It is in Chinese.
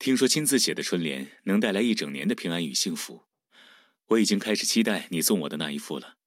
听说亲自写的春联能带来一整年的平安与幸福，我已经开始期待你送我的那一副了。